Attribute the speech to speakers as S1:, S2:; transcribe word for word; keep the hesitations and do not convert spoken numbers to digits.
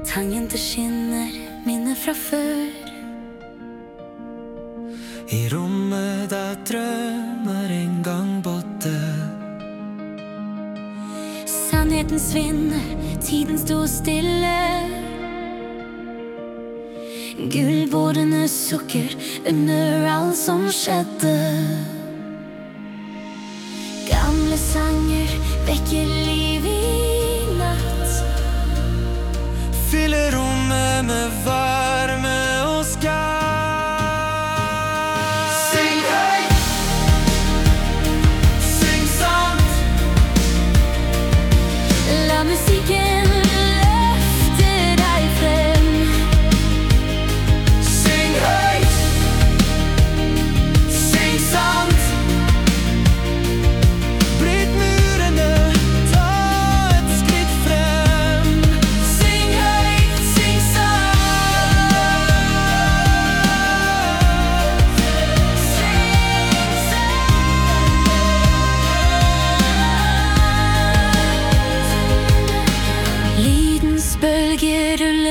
S1: Tangen det skinner, minne fra før.
S2: I rommet der drømmer en gang bodde.
S1: Sannheten svinner, tiden står stille. Gullbordene sukker under alt som skjedde. Gamle sanger vekker liv i natt.
S2: Fyller rommet med varme og skap. Syng høyt, syng sant.
S1: La musikken løfte deg frem.
S2: Syng høyt, syng sant. Bryt murene, ta et skritt frem. Syng høyt, syng sant. Syng sant.
S1: Lydens bølger ruller